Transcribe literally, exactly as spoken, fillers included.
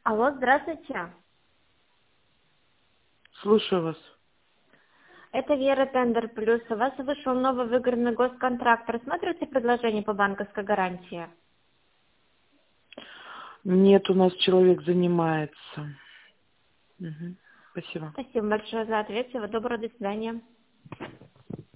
Алло, здравствуйте. Слушаю вас. Это Вера Тендер Плюс. У вас вышел новый выигранный госконтракт. Рассматриваете предложение по банковской гарантии? Нет, у нас человек занимается. Мгм. Спасибо. Спасибо большое за ответ. Всего доброго. До свидания.